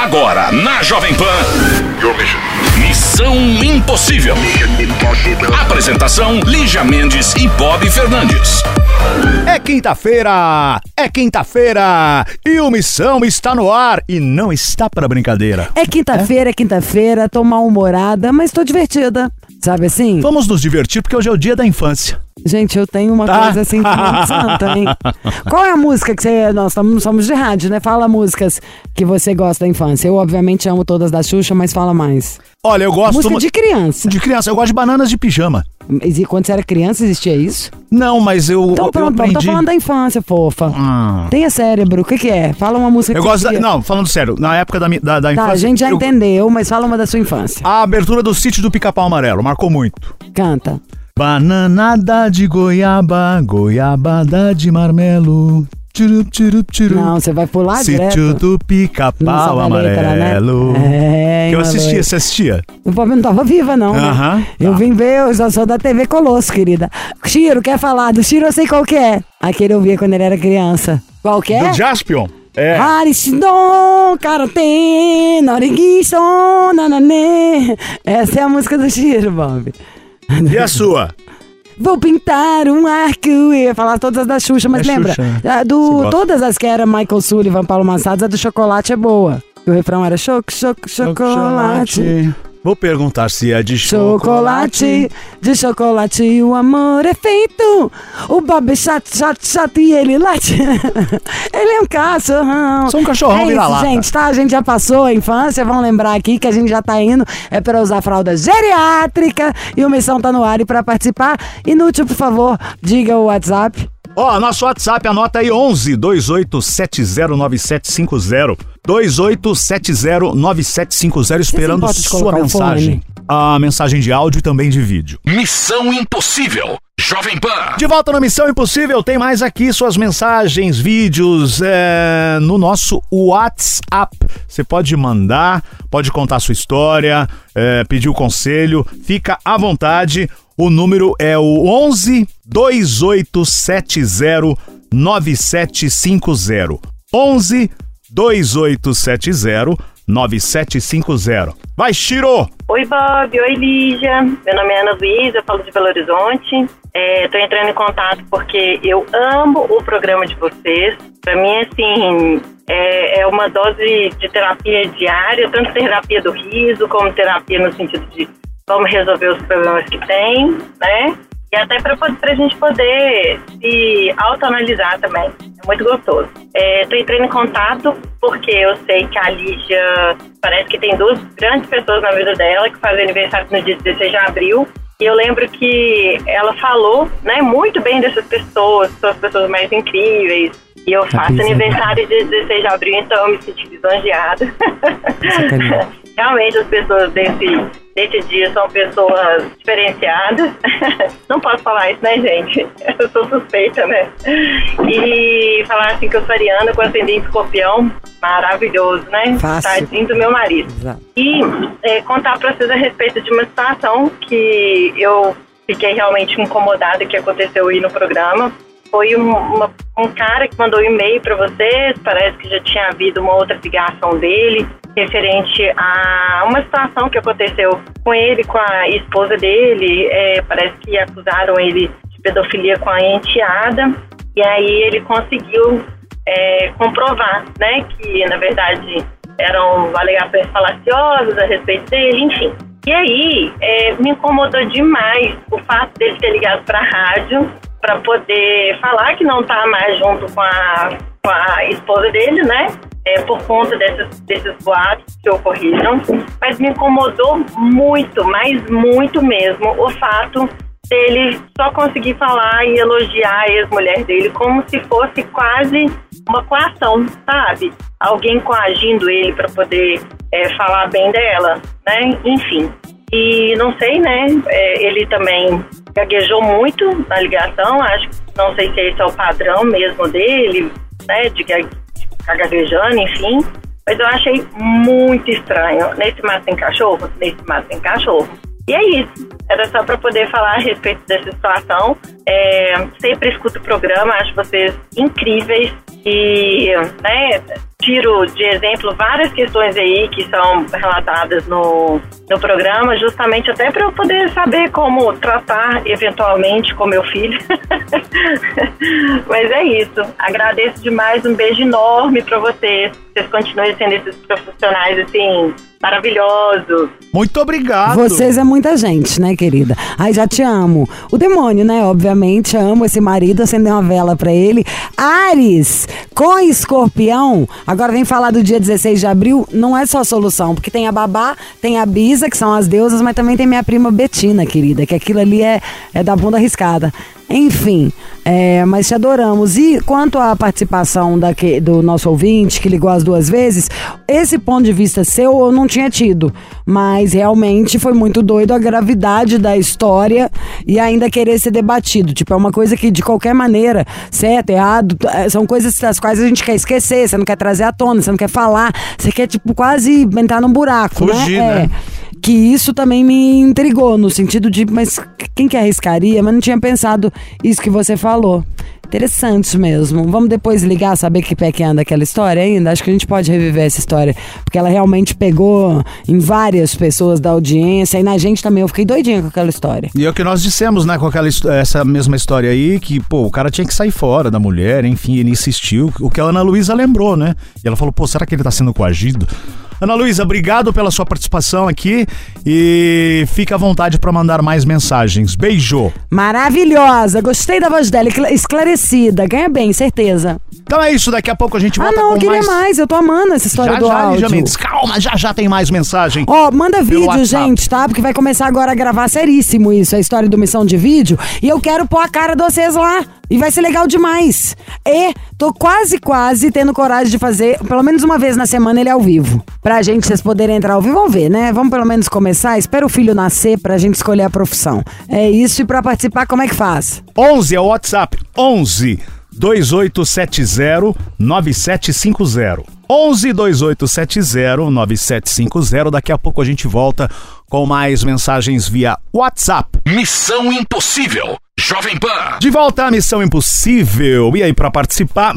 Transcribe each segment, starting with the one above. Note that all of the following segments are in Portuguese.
Agora, na Jovem Pan, Missão Impossível. Apresentação, Lígia Mendes e Bob Fernandes. É quinta-feira e o Missão está no ar e não está para brincadeira. É quinta-feira, tô mal-humorada, mas tô divertida, sabe assim? Vamos nos divertir porque hoje é o dia da infância. Gente, eu tenho uma coisa assim de muito santa, hein? Qual é a música que você... Nós somos de rádio, né? Fala músicas que você gosta da infância. Eu, obviamente, amo todas da Xuxa, mas fala mais. Olha, eu gosto... Música de criança. De criança, eu gosto de Bananas de Pijama. E quando você era criança, existia isso? Não, mas então, pronto, eu aprendi... tô falando da infância, fofa. Tenha cérebro, o que é? Fala uma música que você... Não, falando sério, na época da infância... Tá, a gente já entendeu, mas fala uma da sua infância. A abertura do Sítio do Pica-Pau Amarelo, marcou muito. Canta. Bananada de goiaba, goiabada de marmelo. Tchurup, tchurup, tchurup. Não, você vai pular direto. Sítio do Pica-Pau Amarelo. Letra, né? Que eu assistia, você assistia? O povo não tava viva, não. Né? Eu vim ver, eu já sou da TV Colosso, querida. Chiro, quer falar? Do Chiro eu sei qual que é. Aquele eu via quando ele era criança. Qual que é? Do Jaspion. É. Harishdon, Karate, Noriguishon, Nanane. Essa é a música do Chiro, Bob. E a sua? Vou pintar um arco. Eu ia falar todas as da Xuxa, mas lembra? Xuxa. Todas as que era Michael Sullivan, Paulo Massados, a do chocolate é boa. O refrão era chocolate. Vou perguntar se é de chocolate. De chocolate o amor é feito. O Bob é chato e ele late. Ele é um cachorrão. Sou um cachorrão vira-lata. Gente, tá? A gente já passou a infância. Vamos lembrar aqui que a gente já tá indo. É pra usar fralda geriátrica. E o Missão tá no ar. E pra participar, inútil, por favor, diga o WhatsApp. Nosso WhatsApp, anota aí 11 28709750. 28709750, esperando sua mensagem. A mensagem de áudio e também de vídeo. Missão Impossível, Jovem Pan. De volta na Missão Impossível, tem mais aqui suas mensagens, vídeos no nosso WhatsApp. Você pode mandar, pode contar sua história, pedir o conselho, fica à vontade. O número é o 11 2870 9750. 11 2870 9750. Vai, Chiro! Oi, Bob. Oi, Lígia. Meu nome é Ana Luísa, eu falo de Belo Horizonte. Tô entrando em contato porque eu amo o programa de vocês. Pra mim, assim, é uma dose de terapia diária, tanto terapia do riso, como terapia no sentido de como resolver os problemas que tem, né? E até pra gente poder se autoanalisar também. É muito gostoso. Tô entrando em contato porque eu sei que a Lígia parece que tem duas grandes pessoas na vida dela que fazem aniversário no dia 16 de abril. E eu lembro que ela falou, né, muito bem dessas pessoas, são as pessoas mais incríveis. E eu faço aniversário dia 16 de abril, então eu me senti lisonjeada. Realmente as pessoas desse dia são pessoas diferenciadas. Não posso falar isso, né, gente? Eu sou suspeita, né? E falar assim que eu sou ariana com ascendente escorpião, maravilhoso, né? Fácil. Tadinho do meu marido. Exato. E contar pra vocês a respeito de uma situação que eu fiquei realmente incomodada que aconteceu aí no programa. Foi um cara que mandou um e-mail para vocês, parece que já tinha havido uma outra ligação dele, referente a uma situação que aconteceu com ele, com a esposa dele, parece que acusaram ele de pedofilia com a enteada, e aí ele conseguiu comprovar, né, que na verdade eram alegações falaciosas a respeito dele, enfim. E aí me incomodou demais o fato dele ter ligado para a rádio, para poder falar que não está mais junto com a esposa dele, né? Por conta desses boatos que ocorreram. Mas me incomodou muito, mas muito mesmo, o fato dele só conseguir falar e elogiar a ex-mulher dele como se fosse quase uma coação, sabe? Alguém coagindo ele para poder falar bem dela, né? Enfim. E não sei, né? Ele também gaguejou muito na ligação, não sei se esse é o padrão mesmo dele, né, de ficar gaguejando, enfim, mas eu achei muito estranho. Nesse mato tem cachorro? Nesse mato tem cachorro. E é isso, era só para poder falar a respeito dessa situação. Sempre escuto o programa, acho vocês incríveis e, né, tiro de exemplo várias questões aí que são relatadas no programa, justamente até para eu poder saber como tratar eventualmente com meu filho. Mas é isso. Agradeço demais, um beijo enorme para vocês. Vocês continuem sendo esses profissionais, assim, maravilhosos. Muito obrigado. Vocês é muita gente, né, querida? Ai, já te amo. O demônio, né, obviamente, amo esse marido, acender uma vela pra ele. Áries, com Escorpião, agora vem falar do dia 16 de abril, não é só solução, porque tem a Babá, tem a Bisa, que são as deusas, mas também tem minha prima Betina, querida, que aquilo ali é da bunda arriscada. Enfim, mas te adoramos. E quanto à participação do nosso ouvinte, que ligou as 2 vezes, esse ponto de vista seu eu não tinha tido, mas realmente foi muito doido a gravidade da história e ainda querer ser debatido. Tipo, é uma coisa que de qualquer maneira, certo, errado, são coisas das quais a gente quer esquecer, você não quer trazer à tona, você não quer falar, você quer tipo quase entrar num buraco, fugir, né? Que isso também me intrigou, no sentido de, mas quem que arriscaria? Mas não tinha pensado isso que você falou. Interessante mesmo. Vamos depois ligar, saber que pé que anda aquela história ainda? Acho que a gente pode reviver essa história, porque ela realmente pegou em várias pessoas da audiência, e na gente também. Eu fiquei doidinha com aquela história. E é o que nós dissemos, né, com essa mesma história aí, que, pô, o cara tinha que sair fora da mulher, enfim, ele insistiu, o que a Ana Luísa lembrou, né? E ela falou, pô, será que ele tá sendo coagido? Ana Luísa, obrigado pela sua participação aqui e fica à vontade para mandar mais mensagens. Beijo! Maravilhosa! Gostei da voz dela, esclarecida. Ganha bem, certeza. Então é isso, daqui a pouco a gente volta com mais... eu queria mais, eu tô amando essa história do áudio. Lígia Mendes, calma, já tem mais mensagem. Manda vídeo, gente, tá? Porque vai começar agora a gravar seríssimo isso, a história do Missão de Vídeo, e eu quero pôr a cara de vocês lá. E vai ser legal demais. E tô quase tendo coragem de fazer, pelo menos uma vez na semana, ele ao vivo. Pra gente, vocês poderem entrar ao vivo, vamos ver, né? Vamos pelo menos começar, espera o filho nascer pra gente escolher a profissão. É isso, e pra participar, como é que faz? 11 é o WhatsApp, 11 2870 9750. 11 2870 9750. Daqui a pouco a gente volta com mais mensagens via WhatsApp. Missão Impossível, Jovem Pan. De volta à Missão Impossível. E aí, para participar,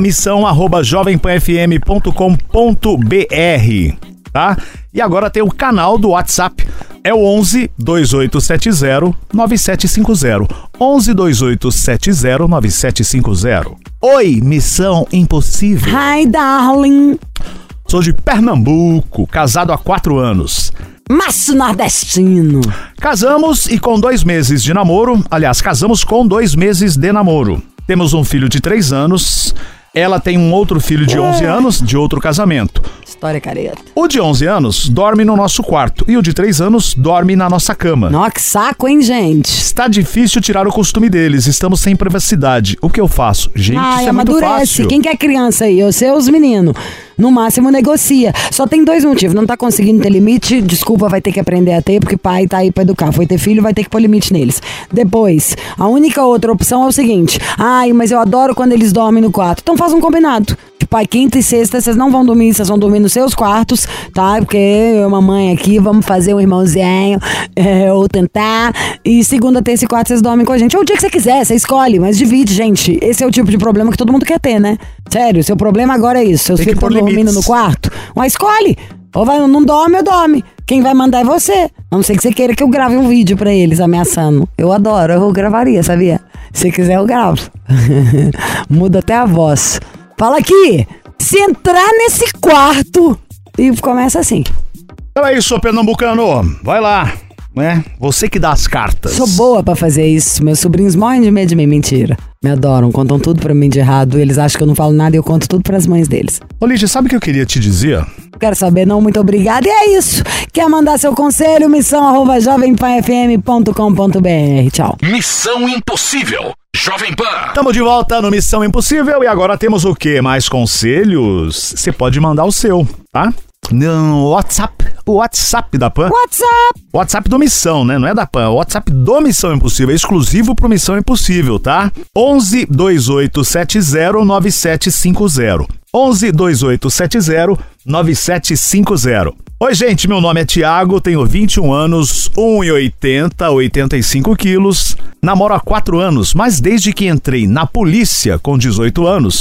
missão@jovempanfm.com.br, tá? E agora tem o canal do WhatsApp. É o 11 2870 9750. 11 2870 9750. Oi, Missão Impossível. Hi, darling. Sou de Pernambuco, casado há 4 anos. Macho nordestino. Casamos e com 2 meses de namoro, casamos com 2 meses de namoro. Temos um filho de 3 anos, ela tem um outro filho de 11 anos, de outro casamento. História careta. O de 11 anos dorme no nosso quarto e o de 3 anos dorme na nossa cama. Nossa, que saco, hein, gente? Está difícil tirar o costume deles, estamos sem privacidade. O que eu faço? Gente, isso é muito fácil. Quem quer criança aí? Eu sei os meninos. No máximo negocia. Só tem 2 motivos. Não tá conseguindo ter limite, desculpa, vai ter que aprender a ter, porque pai tá aí pra educar. Foi ter filho, vai ter que pôr limite neles. Depois, a única outra opção é o seguinte: mas eu adoro quando eles dormem no quarto. Então faz um combinado. Tipo, quinta e sexta vocês não vão dormir, vocês vão dormir nos seus quartos, tá? Porque eu, mamãe aqui, vamos fazer um irmãozinho, ou tentar. E segunda, terça e quarta vocês dormem com a gente. Ou o dia que você quiser, você escolhe, mas divide, gente. Esse é o tipo de problema que todo mundo quer ter, né? Sério, seu problema agora é isso. Seus filhos estão dormindo no quarto, mas escolhe. Ou não dorme ou dorme. Quem vai mandar é você. A não ser que você queira que eu grave um vídeo pra eles ameaçando. Eu adoro, eu gravaria, sabia? Se quer eu gravo. Muda até a voz. Fala aqui, se entrar nesse quarto, e começa assim. Então é isso, pernambucano, vai lá, né? Você que dá as cartas. Sou boa pra fazer isso, meus sobrinhos morrem de medo de mim, mentira. Me adoram, contam tudo pra mim de errado, eles acham que eu não falo nada e eu conto tudo pras mães deles. Ô Lígia, sabe o que eu queria te dizer? Quero saber, não, muito obrigada. E é isso. Quer mandar seu conselho? missão@jovempanfm.com.br. Tchau. Missão Impossível, Jovem Pan. Estamos de volta no Missão Impossível e agora temos o quê? Mais conselhos? Você pode mandar o seu, tá? No WhatsApp. O WhatsApp da Pan. WhatsApp do Missão, né? Não é da Pan. O WhatsApp do Missão Impossível. É exclusivo pro Missão Impossível, tá? 11 2870 9750. 11 2870 9750. Oi, gente, meu nome é Thiago, tenho 21 anos, 1,80, 85 quilos, namoro há 4 anos, mas desde que entrei na polícia com 18 anos,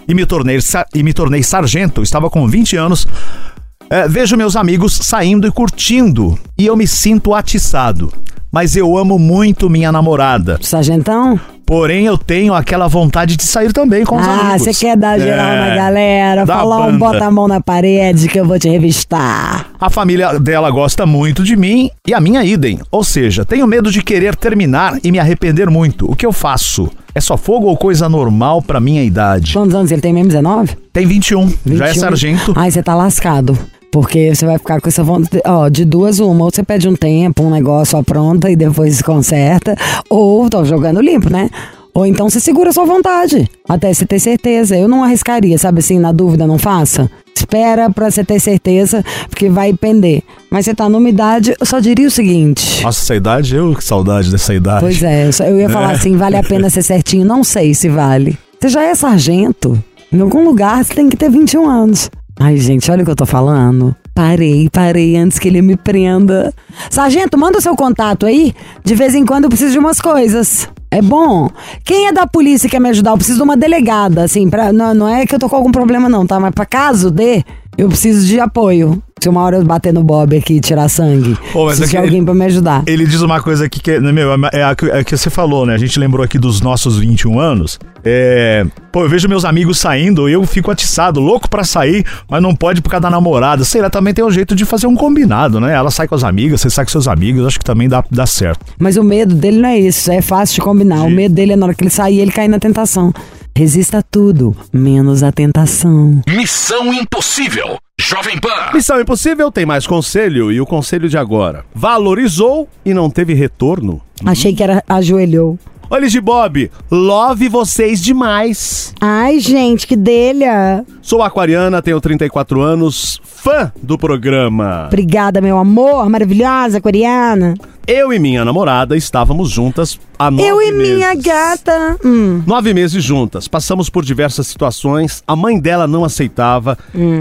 e me tornei sargento. Eu estava com 20 anos. Vejo meus amigos saindo e curtindo e eu me sinto atiçado. Mas eu amo muito minha namorada. Sargentão? Porém, eu tenho aquela vontade de sair também com os amigos. Ah, você quer dar geral na galera? Falar bota a mão na parede que eu vou te revistar. A família dela gosta muito de mim e a minha idem. Ou seja, tenho medo de querer terminar e me arrepender muito. O que eu faço? É só fogo ou coisa normal pra minha idade? Quantos anos ele tem mesmo? 19? Tem 21. Já é sargento. Ai, você tá lascado. Porque você vai ficar com essa vontade, de duas uma, ou você pede um tempo, um negócio apronta e depois se conserta, ou tô jogando limpo, né? Ou então você segura a sua vontade, até você ter certeza. Eu não arriscaria, sabe assim, na dúvida não faça. Espera pra você ter certeza, porque vai pender. Mas você tá numa idade, eu só diria o seguinte... Nossa, essa idade, que saudade dessa idade. Pois é, eu ia falar assim, vale a pena ser certinho? Não sei se vale. Você já é sargento, em algum lugar você tem que ter 21 anos. Ai, gente, olha o que eu tô falando. Parei antes que ele me prenda. Sargento, manda o seu contato aí. De vez em quando eu preciso de umas coisas. É bom. Quem é da polícia e quer me ajudar? Eu preciso de uma delegada, assim. Não é que eu tô com algum problema não, tá? Mas pra caso eu preciso de apoio. Se uma hora eu bater no Bob aqui e tirar sangue, preciso de alguém pra me ajudar. Ele diz uma coisa aqui que é que você falou, né? A gente lembrou aqui dos nossos 21 anos. Eu vejo meus amigos saindo e eu fico atiçado, louco pra sair, mas não pode por causa da namorada. Sei lá, também tem um jeito de fazer um combinado, né? Ela sai com as amigas, você sai com seus amigos, acho que também dá certo. Mas o medo dele não é isso, é fácil de combinar. O medo dele é na hora que ele sair, ele cair na tentação. Resista a tudo, menos a tentação. Missão Impossível, Jovem Pan. Missão Impossível tem mais conselho e o conselho de agora. Valorizou e não teve retorno? Achei que era ajoelhou. Olha, de Bob, love vocês demais. Ai, gente, que delha. Sou aquariana, tenho 34 anos, fã do programa. Obrigada, meu amor, maravilhosa aquariana. Eu e minha namorada estávamos juntas há 9 meses. Eu e minha gata. 9 meses juntas, passamos por diversas situações, a mãe dela não aceitava.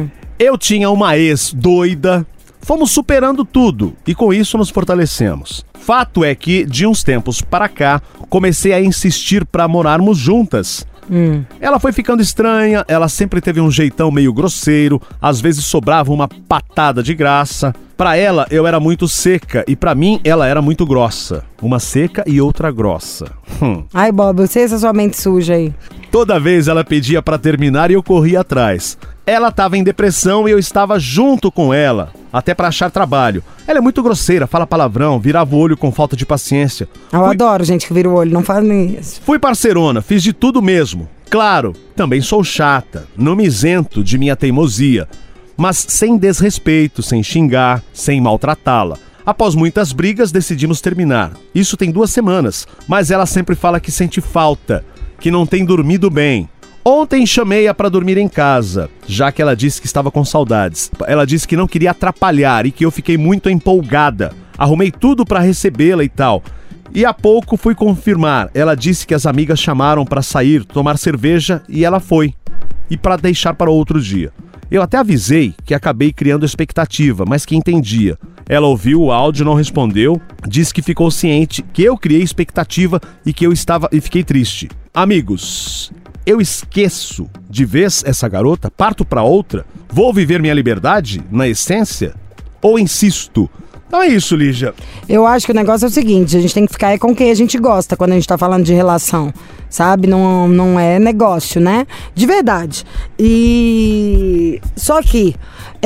Eu tinha uma ex doida. Fomos superando tudo e com isso nos fortalecemos. Fato é que, de uns tempos para cá, comecei a insistir para morarmos juntas. Ela foi ficando estranha, ela sempre teve um jeitão meio grosseiro, às vezes sobrava uma patada de graça. Pra ela, eu era muito seca e pra mim, ela era muito grossa. Uma seca e outra grossa. Ai, Bob, eu sei essa sua mente suja aí. Toda vez ela pedia pra terminar e eu corria atrás. Ela tava em depressão e eu estava junto com ela, até pra achar trabalho. Ela é muito grosseira, fala palavrão, virava o olho com falta de paciência. Eu adoro gente que vira o olho, não faz nem isso. Fui parceirona, fiz de tudo mesmo. Claro, também sou chata, não me isento de minha teimosia, mas sem desrespeito, sem xingar, sem maltratá-la. Após muitas brigas, decidimos terminar. Isso tem 2 semanas, mas ela sempre fala que sente falta, que não tem dormido bem. Ontem chamei-a para dormir em casa, já que ela disse que estava com saudades. Ela disse que não queria atrapalhar e que eu fiquei muito empolgada. Arrumei tudo para recebê-la e tal. E há pouco fui confirmar. Ela disse que as amigas chamaram para sair, tomar cerveja e ela foi. E para deixar para outro dia. Eu até avisei que acabei criando expectativa, mas que entendia. Ela ouviu o áudio, não respondeu, disse que ficou ciente que eu criei expectativa e que eu estava e fiquei triste. Amigos, eu esqueço de vez essa garota, parto pra outra, vou viver minha liberdade, na essência, ou insisto? Então é isso, Lígia. Eu acho que o negócio é o seguinte, a gente tem que ficar com quem a gente gosta quando a gente tá falando de relação, sabe? Não é negócio, né? De verdade. E... Só que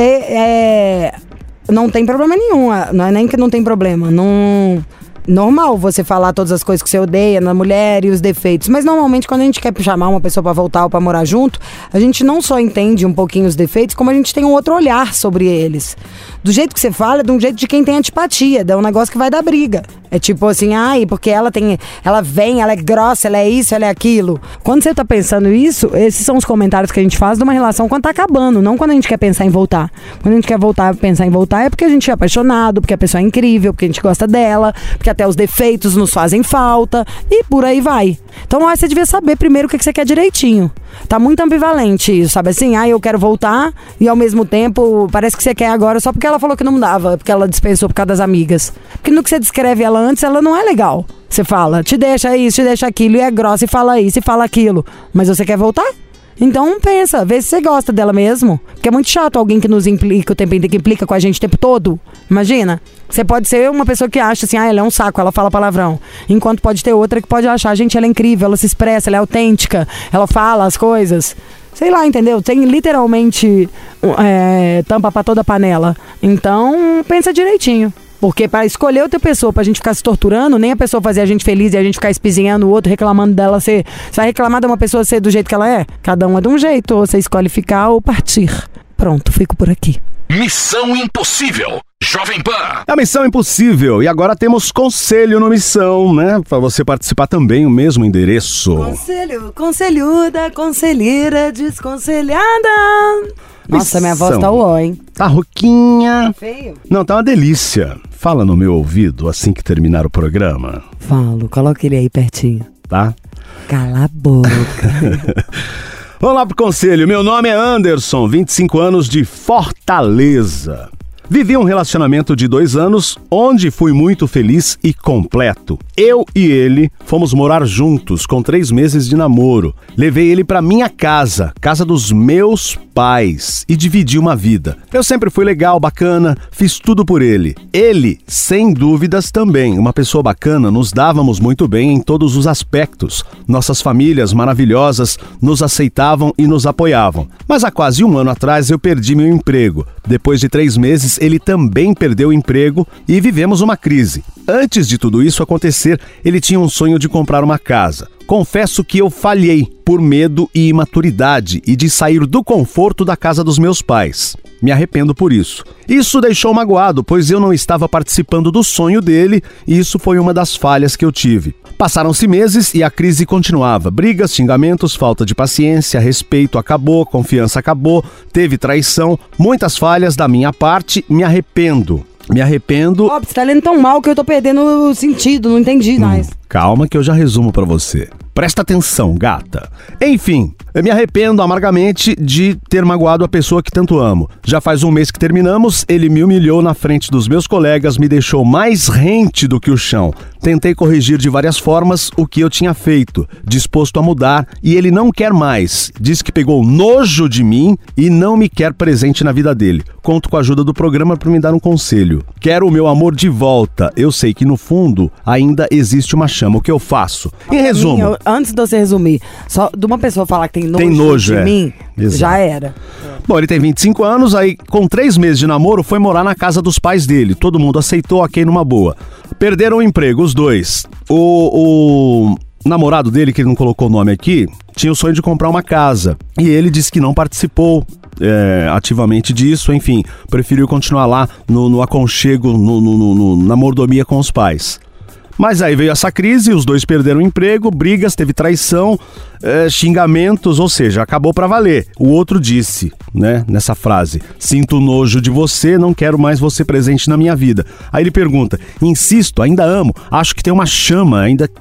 não tem problema nenhum, não é nem que não tem problema, não... Normal você falar todas as coisas que você odeia na mulher e os defeitos, mas normalmente quando a gente quer chamar uma pessoa pra voltar ou pra morar junto, a gente não só entende um pouquinho os defeitos, como a gente tem um outro olhar sobre eles. Do jeito que você fala, é de um jeito de quem tem antipatia, é um negócio que vai dar briga. É tipo assim, porque ela é grossa, ela é isso, ela é aquilo. Quando você tá pensando isso, esses são os comentários que a gente faz de uma relação quando tá acabando, não quando a gente quer pensar em voltar. Quando a gente quer pensar em voltar é porque a gente é apaixonado, porque a pessoa é incrível, porque a gente gosta dela, porque até os defeitos nos fazem falta e por aí vai. Então você devia saber primeiro o que você quer direitinho. Tá muito ambivalente isso, sabe assim? Eu quero voltar e ao mesmo tempo parece que você quer agora só porque ela falou que não dava, porque ela dispensou por causa das amigas. Porque no que você descreve ela antes, ela não é legal. Você fala, te deixa isso, te deixa aquilo, e é grossa, e fala isso, e fala aquilo. Mas você quer voltar? Então pensa, vê se você gosta dela mesmo. Porque é muito chato alguém que nos implica o tempo inteiro, que implica com a gente o tempo todo. Imagina, você pode ser uma pessoa que acha assim, ela é um saco, ela fala palavrão. Enquanto pode ter outra que pode achar, gente, ela é incrível, ela se expressa, ela é autêntica, ela fala as coisas. Sei lá, entendeu? Tem literalmente tampa pra toda panela. Então, pensa direitinho. Porque pra escolher outra pessoa, pra gente ficar se torturando, nem a pessoa fazer a gente feliz e a gente ficar espizinhando o outro, reclamando dela ser... Você vai reclamar de uma pessoa ser do jeito que ela é? Cada um é de um jeito, ou você escolhe ficar ou partir. Pronto, fico por aqui. Missão Impossível, Jovem Pan. A Missão Impossível. E agora temos conselho no Missão, né? Pra você participar também, o mesmo endereço. Conselho, conselhuda, conselheira, desconselhada. Nossa, minha voz tá uó, hein? Tá rouquinha. Feio? Não, tá uma delícia. Fala no meu ouvido assim que terminar o programa, Falo, coloca ele aí pertinho. tá? Cala a boca. Vamos lá pro conselho. Meu nome é Anderson, 25 anos de Fortaleza. Vivi um relacionamento de 2 anos, onde fui muito feliz e completo. Eu e ele fomos morar juntos, com 3 meses de namoro. Levei ele pra minha casa dos meus pais, e dividi uma vida. Eu sempre fui legal, bacana, fiz tudo por ele. Ele, sem dúvidas também, uma pessoa bacana, nos dávamos muito bem em todos os aspectos. Nossas famílias maravilhosas nos aceitavam e nos apoiavam. Mas há quase 1 ano atrás eu perdi meu emprego. Depois de 3 meses, ele também perdeu o emprego e vivemos uma crise. Antes de tudo isso acontecer, ele tinha um sonho de comprar uma casa. Confesso que eu falhei por medo e imaturidade e de sair do conforto da casa dos meus pais. Me arrependo por isso. Isso deixou magoado, pois eu não estava participando do sonho dele e isso foi uma das falhas que eu tive. Passaram-se meses e a crise continuava. Brigas, xingamentos, falta de paciência, respeito acabou, confiança acabou, teve traição, muitas falhas da minha parte, me arrependo. Ó, você tá lendo tão mal que eu tô perdendo o sentido, não entendi mais. Calma que eu já resumo pra você. Presta atenção, gata. Enfim, eu me arrependo amargamente de ter magoado a pessoa que tanto amo. Já faz 1 mês que terminamos, ele me humilhou na frente dos meus colegas, me deixou mais rente do que o chão. Tentei corrigir de várias formas o que eu tinha feito, disposto a mudar, e ele não quer mais. Diz que pegou nojo de mim e não me quer presente na vida dele. Conto com a ajuda do programa para me dar um conselho. Quero o meu amor de volta. Eu sei que no fundo ainda existe uma chama. O que eu faço? Em resumo... Antes de você resumir, só de uma pessoa falar que tem nojo de mim, Exato. já era. Bom, ele tem 25 anos, aí com 3 meses de namoro foi morar na casa dos pais dele. Todo mundo aceitou, ok, numa boa. Perderam o emprego, os dois. O namorado dele, que ele não colocou o nome aqui, tinha o sonho de comprar uma casa. E ele disse que não participou ativamente disso, enfim, preferiu continuar lá no aconchego, na mordomia com os pais. Mas aí veio essa crise, os dois perderam o emprego, brigas, teve traição, xingamentos, ou seja, acabou pra valer. O outro disse, né, nessa frase, sinto nojo de você, não quero mais você presente na minha vida. Aí ele pergunta, insisto, ainda amo, acho que tem uma chama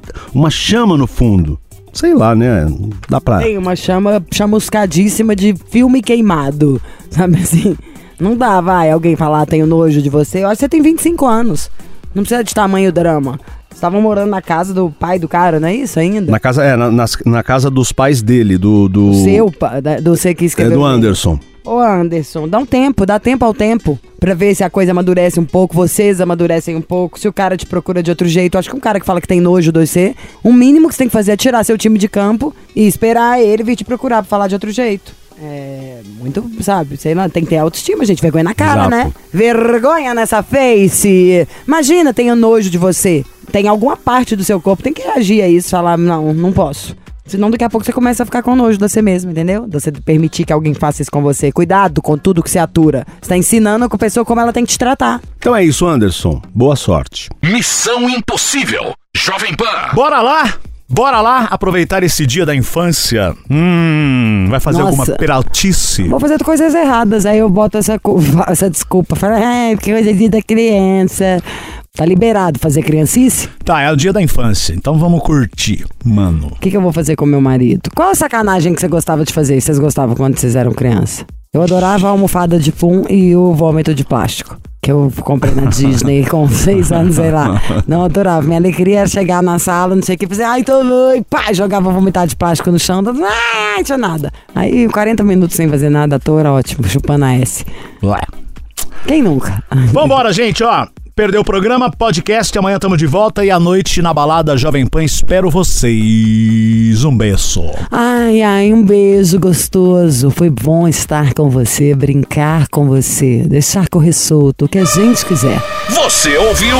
no fundo. Sei lá, né, dá pra... Tem uma chama chamuscadíssima de filme queimado, sabe assim? Não dá, vai, alguém falar, tenho nojo de você, eu acho que você tem 25 anos, não precisa de tamanho drama. Estavam morando na casa do pai do cara, não é isso ainda? Na casa, na casa dos pais dele, do seu pai, do você que escreveu. Do Anderson. Ô Anderson, dá tempo ao tempo, pra ver se a coisa amadurece um pouco, vocês amadurecem um pouco, se o cara te procura de outro jeito. Acho que um cara que fala que tem nojo de você, o mínimo que você tem que fazer é tirar seu time de campo e esperar ele vir te procurar pra falar de outro jeito. Muito, sabe, sei lá, tem que ter autoestima, gente, vergonha na cara, Exato. né? Vergonha nessa face. Imagina, tenho nojo de você. Tem alguma parte do seu corpo, tem que reagir a isso, falar, não posso. Senão daqui a pouco você começa a ficar com nojo de você mesmo, entendeu? De você permitir que alguém faça isso com você. Cuidado com tudo que você atura. Você tá ensinando a pessoa como ela tem que te tratar. Então é isso, Anderson. Boa sorte. Missão Impossível, Jovem Pan. Bora lá! Bora lá aproveitar esse dia da infância. Vai fazer Nossa. alguma peraltice? Vou fazer coisas erradas, aí eu boto essa desculpa. Falo, porque hoje é dia da criança. Tá liberado fazer criancice? Tá, é o dia da infância, então vamos curtir, mano. O que eu vou fazer com meu marido? Qual a sacanagem que você gostava de fazer? Vocês gostavam quando vocês eram criança? Eu adorava a almofada de pum e o vômito de plástico. que eu comprei na Disney com 6 anos, sei lá. Não adorava. Minha alegria era chegar na sala, não sei o que, fazer, ai, tô louco, pá, jogava vomitar de plástico no chão, ai, tinha nada. Aí 40 minutos sem fazer nada, à toa era ótimo, chupando a S. Ué. Quem nunca? Vambora, gente, ó. Perdeu o programa, podcast, amanhã tamo de volta e à noite na balada Jovem Pan, espero vocês. Um beijo. Ai, um beijo gostoso. Foi bom estar com você, brincar com você, deixar correr solto, o que a gente quiser. Você ouviu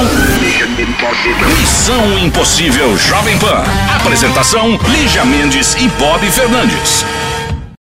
Missão Impossível Jovem Pan. Apresentação Lígia Mendes e Bob Fernandes.